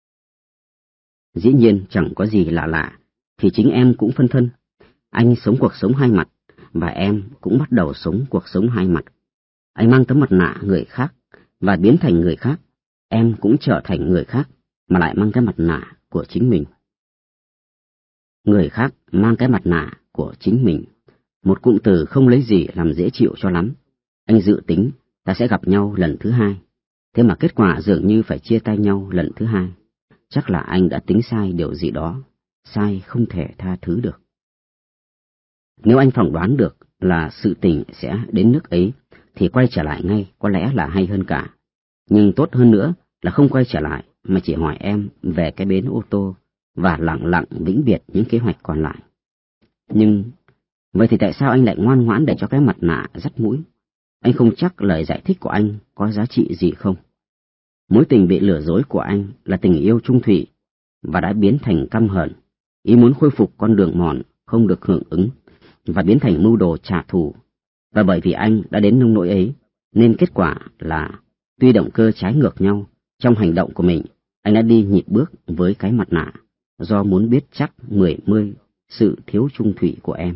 Dĩ nhiên chẳng có gì lạ lạ, thì chính em cũng phân thân. Anh sống cuộc sống hai mặt, và em cũng bắt đầu sống cuộc sống hai mặt. Anh mang tấm mặt nạ người khác, và biến thành người khác. Em cũng trở thành người khác, mà lại mang cái mặt nạ của chính mình. Người khác mang cái mặt nạ của chính mình. Một cụm từ không lấy gì làm dễ chịu cho lắm. Anh dự tính ta sẽ gặp nhau lần thứ hai. Thế mà kết quả dường như phải chia tay nhau lần thứ hai. Chắc là anh đã tính sai điều gì đó, sai không thể tha thứ được. Nếu anh phỏng đoán được là sự tình sẽ đến nước ấy, thì quay trở lại ngay có lẽ là hay hơn cả. Nhưng tốt hơn nữa là không quay trở lại, mà chỉ hỏi em về cái bến ô tô, và lặng lặng vĩnh biệt những kế hoạch còn lại. Nhưng, vậy thì tại sao anh lại ngoan ngoãn để cho cái mặt nạ dắt mũi? Anh không chắc lời giải thích của anh có giá trị gì không? Mối tình bị lừa dối của anh là tình yêu trung thủy, và đã biến thành căm hờn, ý muốn khôi phục con đường mòn không được hưởng ứng, và biến thành mưu đồ trả thù. Và bởi vì anh đã đến nông nỗi ấy, nên kết quả là, tuy động cơ trái ngược nhau, trong hành động của mình, anh đã đi nhịp bước với cái mặt nạ, do muốn biết chắc mười mươi sự thiếu trung thủy của em.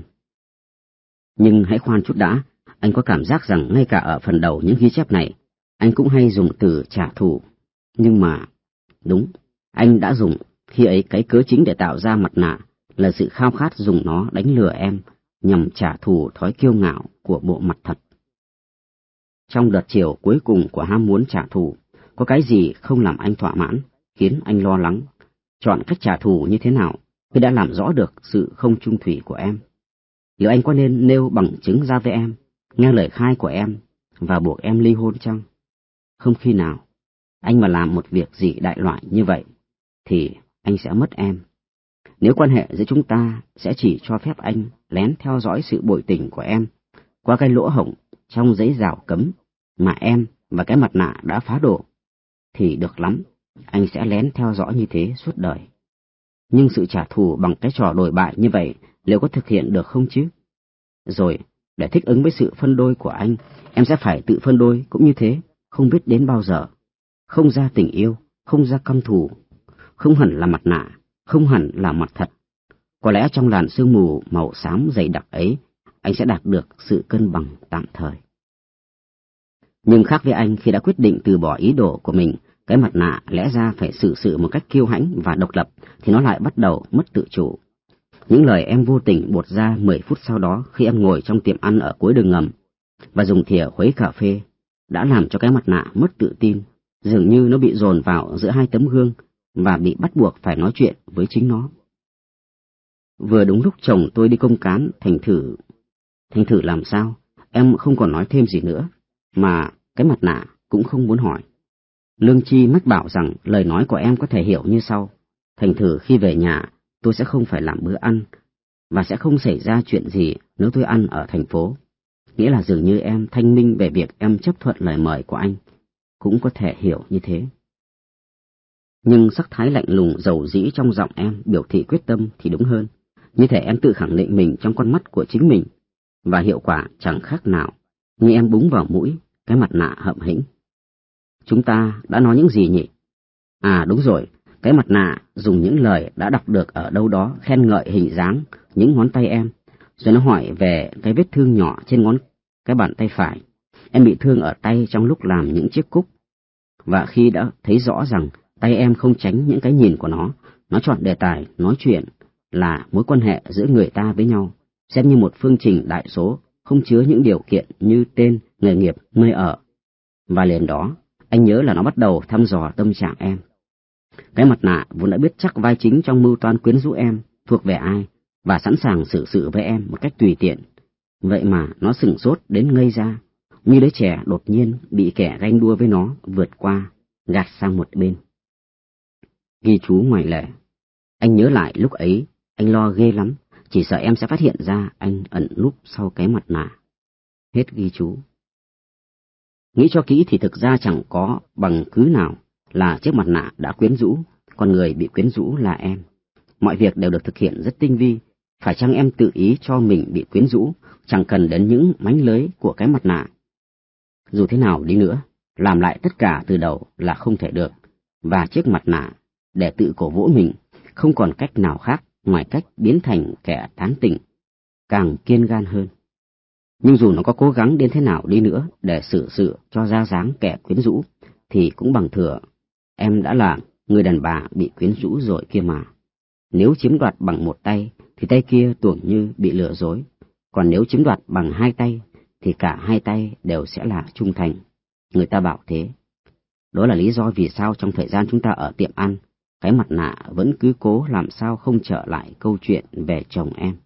Nhưng hãy khoan chút đã, anh có cảm giác rằng ngay cả ở phần đầu những ghi chép này, anh cũng hay dùng từ trả thù. Nhưng mà, đúng, anh đã dùng, khi ấy cái cớ chính để tạo ra mặt nạ là sự khao khát dùng nó đánh lừa em, nhằm trả thù thói kiêu ngạo của bộ mặt thật. Trong đợt chiều cuối cùng của ham muốn trả thù, có cái gì không làm anh thỏa mãn, khiến anh lo lắng. Chọn cách trả thù như thế nào khi đã làm rõ được sự không trung thủy của em? Liệu anh có nên nêu bằng chứng ra với em, nghe lời khai của em, và buộc em ly hôn chăng? Không khi nào. Anh mà làm một việc gì đại loại như vậy, thì anh sẽ mất em. Nếu quan hệ giữa chúng ta sẽ chỉ cho phép anh lén theo dõi sự bội tình của em qua cái lỗ hổng trong giấy rào cấm mà em và cái mặt nạ đã phá đổ, thì được lắm, anh sẽ lén theo dõi như thế suốt đời. Nhưng sự trả thù bằng cái trò đồi bại như vậy liệu có thực hiện được không chứ? Rồi, để thích ứng với sự phân đôi của anh, em sẽ phải tự phân đôi cũng như thế, không biết đến bao giờ. Không ra tình yêu, không ra căm thù, không hẳn là mặt nạ, không hẳn là mặt thật. Có lẽ trong làn sương mù màu xám dày đặc ấy, anh sẽ đạt được sự cân bằng tạm thời. Nhưng khác với anh, khi đã quyết định từ bỏ ý đồ của mình, cái mặt nạ lẽ ra phải xử sự một cách kiêu hãnh và độc lập, thì nó lại bắt đầu mất tự chủ. Những lời em vô tình buột ra mười phút sau đó khi em ngồi trong tiệm ăn ở cuối đường ngầm và dùng thìa khuấy cà phê, đã làm cho cái mặt nạ mất tự tin, dường như nó bị dồn vào giữa hai tấm gương và bị bắt buộc phải nói chuyện với chính nó. Vừa đúng lúc chồng tôi đi công cán, thành thử... Thành thử làm sao? Em không còn nói thêm gì nữa, mà cái mặt nạ cũng không muốn hỏi. Lương Chi mách bảo rằng lời nói của em có thể hiểu như sau. Thành thử khi về nhà, tôi sẽ không phải làm bữa ăn, và sẽ không xảy ra chuyện gì nếu tôi ăn ở thành phố. Nghĩa là dường như em thanh minh về việc em chấp thuận lời mời của anh, cũng có thể hiểu như thế. Nhưng sắc thái lạnh lùng dầu dĩ trong giọng em biểu thị quyết tâm thì đúng hơn, như thể em tự khẳng định mình trong con mắt của chính mình, và hiệu quả chẳng khác nào như em búng vào mũi cái mặt nạ hậm hĩnh. Chúng ta đã nói những gì nhỉ? À đúng rồi, cái mặt nạ dùng những lời đã đọc được ở đâu đó khen ngợi hình dáng những ngón tay em, rồi nó hỏi về cái vết thương nhỏ trên ngón cái bàn tay phải. Em bị thương ở tay trong lúc làm những chiếc cúc, và khi đã thấy rõ rằng tay em không tránh những cái nhìn của nó, nó chọn đề tài nói chuyện là mối quan hệ giữa người ta với nhau, xem như một phương trình đại số không chứa những điều kiện như tên, nghề nghiệp, nơi ở. Và liền đó, anh nhớ là nó bắt đầu thăm dò tâm trạng em. Cái mặt nạ vốn đã biết chắc vai chính trong mưu toan quyến rũ em thuộc về ai, và sẵn sàng xử sự với em một cách tùy tiện. Vậy mà nó sửng sốt đến ngây ra, như đứa trẻ đột nhiên bị kẻ ganh đua với nó vượt qua, gạt sang một bên. Ghi chú ngoài lề. Anh nhớ lại lúc ấy, anh lo ghê lắm, chỉ sợ em sẽ phát hiện ra anh ẩn núp sau cái mặt nạ. Hết ghi chú. Nghĩ cho kỹ thì thực ra chẳng có bằng cứ nào là chiếc mặt nạ đã quyến rũ, còn người bị quyến rũ là em. Mọi việc đều được thực hiện rất tinh vi, phải chăng em tự ý cho mình bị quyến rũ, chẳng cần đến những mánh lưới của cái mặt nạ. Dù thế nào đi nữa, làm lại tất cả từ đầu là không thể được, và chiếc mặt nạ, để tự cổ vũ mình, không còn cách nào khác ngoài cách biến thành kẻ tán tỉnh, càng kiên gan hơn. Nhưng dù nó có cố gắng đến thế nào đi nữa để xử sự cho ra dáng kẻ quyến rũ, thì cũng bằng thừa, em đã là người đàn bà bị quyến rũ rồi kia mà. Nếu chiếm đoạt bằng một tay, thì tay kia tưởng như bị lừa dối, còn nếu chiếm đoạt bằng hai tay, thì cả hai tay đều sẽ là trung thành. Người ta bảo thế. Đó là lý do vì sao trong thời gian chúng ta ở tiệm ăn, cái mặt nạ vẫn cứ cố làm sao không trở lại câu chuyện về chồng em.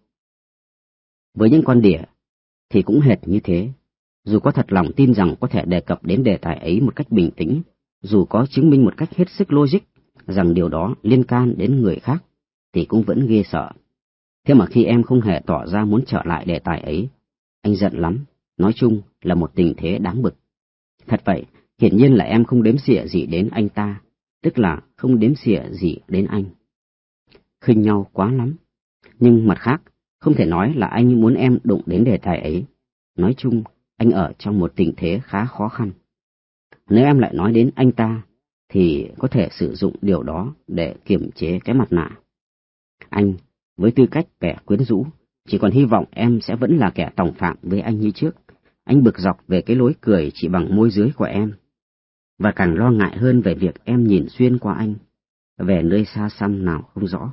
Với những con đỉa, thì cũng hệt như thế. Dù có thật lòng tin rằng có thể đề cập đến đề tài ấy một cách bình tĩnh, dù có chứng minh một cách hết sức logic rằng điều đó liên can đến người khác, thì cũng vẫn ghê sợ. Thế mà khi em không hề tỏ ra muốn trở lại đề tài ấy, anh giận lắm, nói chung là một tình thế đáng bực. Thật vậy, hiển nhiên là em không đếm xỉa gì đến anh ta, tức là không đếm xỉa gì đến anh. Khinh nhau quá lắm, nhưng mặt khác, không thể nói là anh muốn em đụng đến đề tài ấy. Nói chung, anh ở trong một tình thế khá khó khăn. Nếu em lại nói đến anh ta, thì có thể sử dụng điều đó để kiềm chế cái mặt nạ. Anh, với tư cách kẻ quyến rũ, chỉ còn hy vọng em sẽ vẫn là kẻ tòng phạm với anh như trước. Anh bực dọc về cái lối cười chỉ bằng môi dưới của em, và càng lo ngại hơn về việc em nhìn xuyên qua anh, về nơi xa xăm nào không rõ.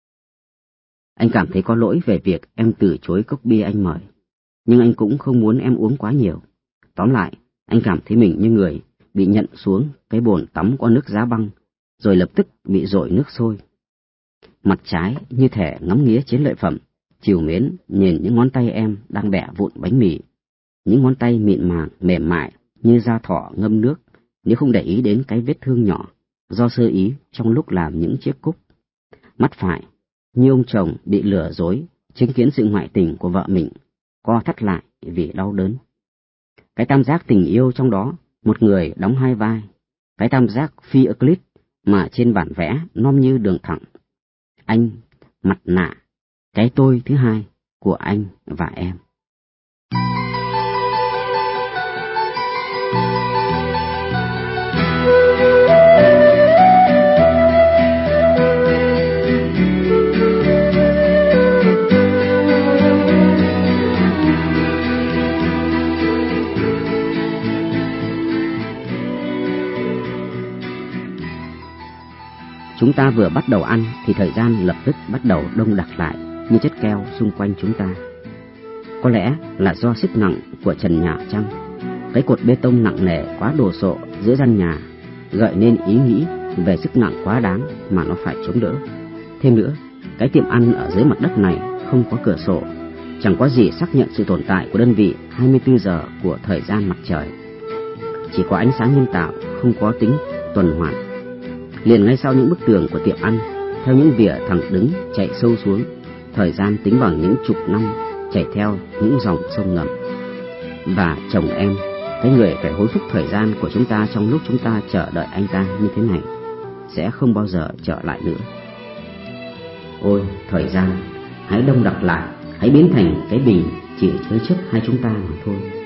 Anh cảm thấy có lỗi về việc em từ chối cốc bia anh mời, nhưng anh cũng không muốn em uống quá nhiều. Tóm lại, anh cảm thấy mình như người bị nhận xuống cái bồn tắm qua nước giá băng, rồi lập tức bị dội nước sôi. Mặt trái như thể ngắm nghía chiến lợi phẩm, trìu mến nhìn những ngón tay em đang bẻ vụn bánh mì, những ngón tay mịn màng mềm mại như da thỏ ngâm nước, nếu không để ý đến cái vết thương nhỏ do sơ ý trong lúc làm những chiếc cúc. Mắt phải, như ông chồng bị lừa dối, chứng kiến sự ngoại tình của vợ mình, co thắt lại vì đau đớn. Cái tam giác tình yêu trong đó, một người đóng hai vai, cái tam giác phi Euclid mà trên bản vẽ nom như đường thẳng. Anh, mặt nạ, cái tôi thứ hai của anh và em. Chúng ta vừa bắt đầu ăn thì thời gian lập tức bắt đầu đông đặc lại như chất keo xung quanh chúng ta. Có lẽ là do sức nặng của trần nhà chăng? Cái cột bê tông nặng nề quá đồ sộ giữa gian nhà gợi nên ý nghĩ về sức nặng quá đáng mà nó phải chống đỡ. Thêm nữa, cái tiệm ăn ở dưới mặt đất này không có cửa sổ, chẳng có gì xác nhận sự tồn tại của đơn vị hai mươi tư giờ của thời gian mặt trời. Chỉ có ánh sáng nhân tạo không có tính tuần hoàn. Liền ngay sau những bức tường của tiệm ăn, theo những vỉa thẳng đứng chạy sâu xuống, thời gian tính bằng những chục năm chảy theo những dòng sông ngầm. Và chồng em, cái người phải hối thúc thời gian của chúng ta trong lúc chúng ta chờ đợi anh ta như thế này, sẽ không bao giờ trở lại nữa. Ôi, thời gian, hãy đông đặc lại, hãy biến thành cái bình chỉ chứa chấp hai chúng ta mà thôi.